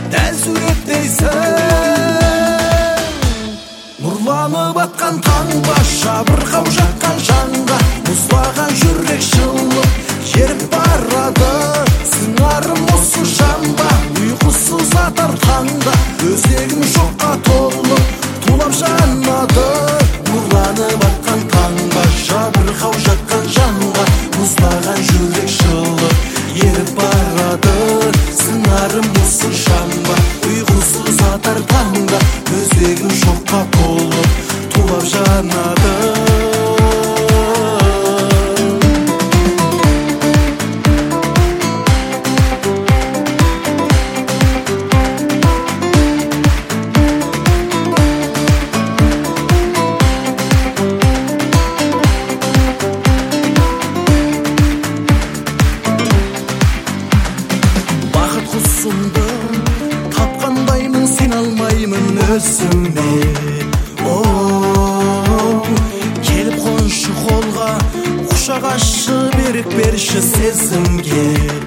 дәл суреттейсің. Нұрланып атқан таңба, жабырқау жаққан жанға, мұздаған жүрек жылып еріп барады. Сыңарым осы жанба, ұйқысыз атар таңда, өзегім шоққа толып тулап жанады. Нұрланып атқан таңба, жабырқау жатқан жанға, мұздаған жүрек жылып еріп барады. Сыңарым осы жанба, ұйқысыз атар таңда, өзегім шоққа толып тулап жанады. Тапқандаймын, сен алмаймын өзіме. Келіп қоншы қолға, құшақ ашшы, берік берші сезімге.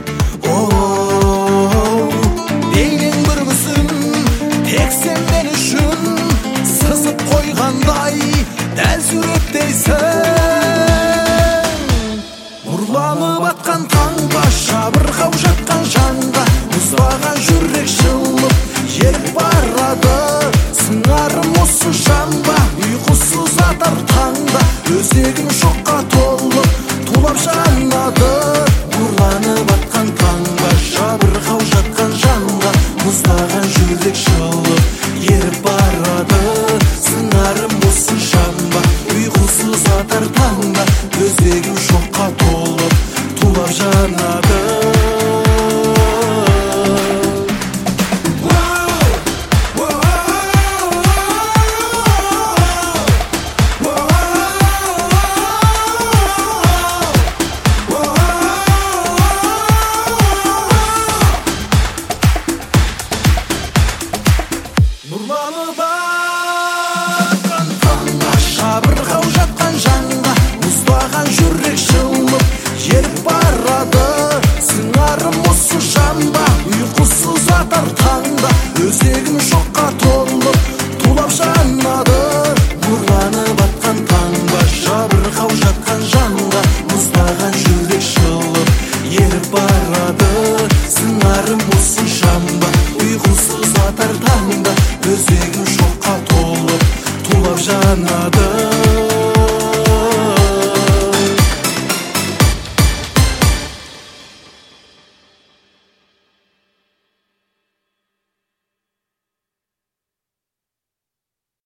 Бейнең бір мүсін, тек сен мен үшін, сызып қойғандай дәл суреттейсің. Нұрланып атқан таңба, жабырқау жатқан жанға, мұздаған жүрек жылып еріп барады. Сыңарым осы жанба, ұйқысыз атар таңда, өзегім шоққа толып тулап жанады. Нұрланып атқан таңба, жабырқау жатқан